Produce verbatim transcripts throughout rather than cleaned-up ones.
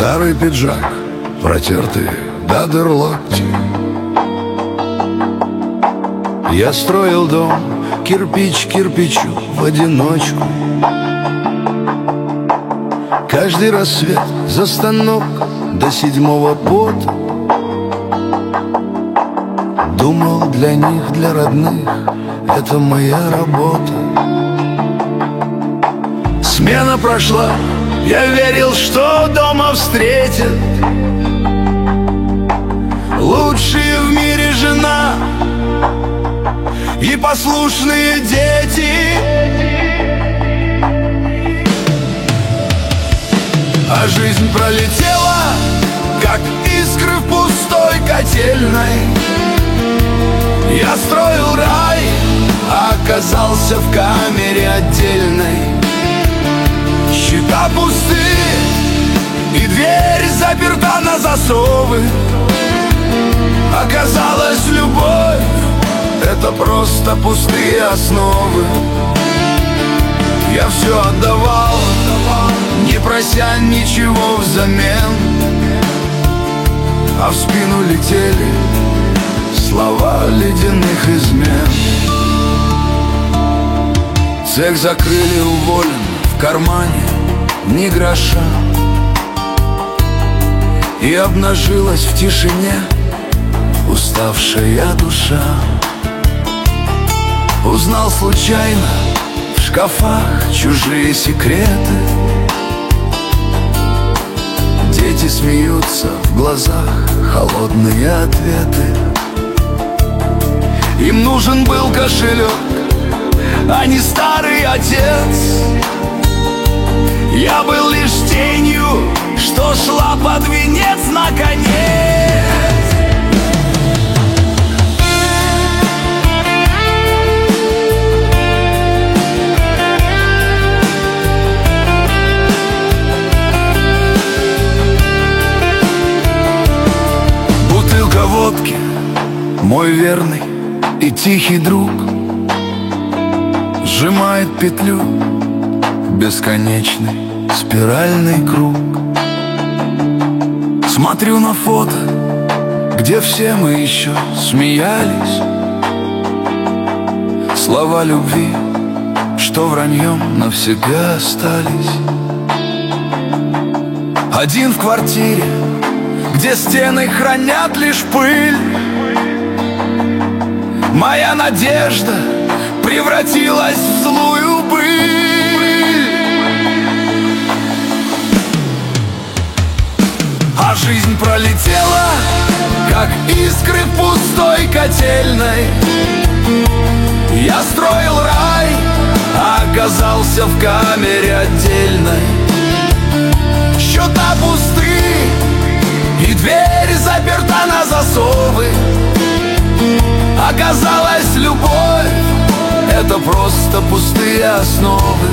Старый пиджак, протертый до дыр локти. Я строил дом, кирпич кирпичу в одиночку. Каждый рассвет за станок до седьмого пота. Думал, для них, для родных это моя работа. Смена прошла, я верил, что дома встретят лучшие в мире жена и послушные дети. А жизнь пролетела, как искры в пустой котельной. Я строил рай, а оказался в камере отдельной. Счета пусты, и дверь заперта на засовы. Оказалось, любовь — это просто пустые основы. Я все отдавал, не прося ничего взамен, а в спину летели слова ледяных измен. Цех закрыли, уволен, в кармане ни гроша. И обнажилась в тишине уставшая душа. Узнал случайно в шкафах чужие секреты. Дети смеются, в глазах холодные ответы. Им нужен был кошелек, а не старый отец. Я был лишь тенью, что шла под венец наконец. Бутылка водки, мой верный и тихий друг, сжимает петлю бесконечный спиральный круг. Смотрю на фото, где все мы еще смеялись. Слова любви, что враньем навсегда остались. Один в квартире, где стены хранят лишь пыль. Моя надежда превратилась в злую быль. А жизнь пролетела, как искры в пустой котельной. Я строил рай, а оказался в камере отдельной. Счета пусты, и дверь заперта на засовы. Оказалось, любовь — это просто пустые основы.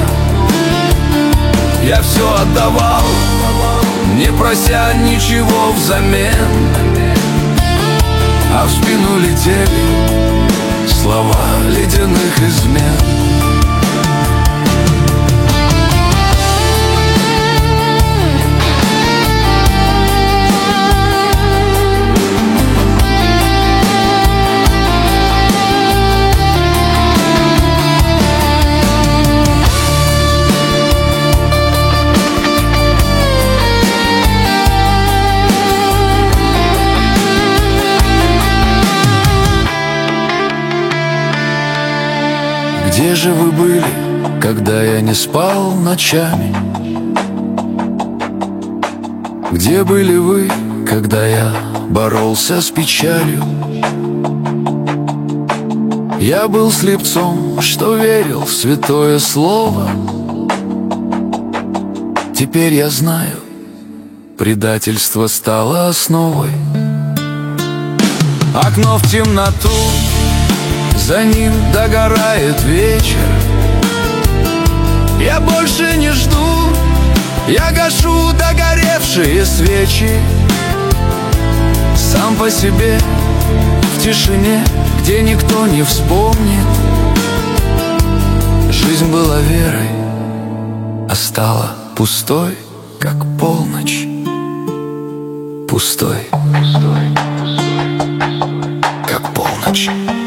Я все отдавал, не прося ничего взамен, а в спину летели слова ледяных измен. Где же вы были, когда я не спал ночами? Где были вы, когда я боролся с печалью? Я был слепцом, что верил в святое слово. Теперь я знаю, предательство стало основой. Окно в темноту, за ним догорает вечер. Я больше не жду, я гашу догоревшие свечи. Сам по себе, в тишине, где никто не вспомнит. Жизнь была верой, а стала пустой, как полночь. пустой, как полночь.